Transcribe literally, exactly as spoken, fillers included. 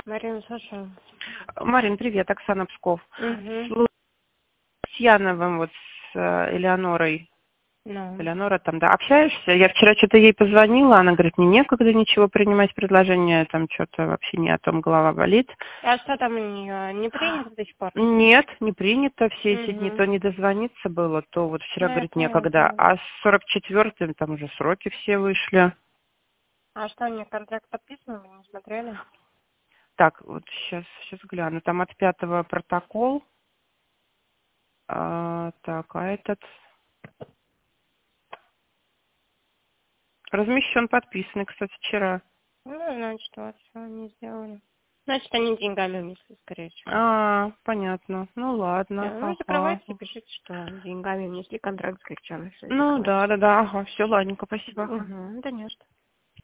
Марина, слушаю. Марин, привет, Оксана Псков. Угу. С Яновым, вот с э, Элеонорой. Ну. Элеонора там, да, общаешься? Я вчера что-то ей позвонила, она говорит, мне некогда ничего принимать предложение, там что-то вообще не о том, голова болит. А что там у нее? Не принято до сих пор? Нет, не принято, все эти дни, Угу. то не дозвониться было, то вот вчера, Ну, я говорит, поняла, некогда. да. А с сорок четвёртым там уже сроки все вышли. А что, у нее контракт подписан, вы не смотрели? Так, вот сейчас, сейчас гляну, там от пятого протокол. А, так, а этот размещен, подписанный, кстати, вчера. Ну, значит, вот все, они сделали. Значит, они деньгами внесли, скорее всего. А, понятно. Ну Всё, ладно, ну, ага. закрывайте, пишите, что деньгами внесли контракт с Крикчаной, все, Ну закрывайте. да, да, да, ага, все, ладненько, спасибо. Ага. Угу, да не что.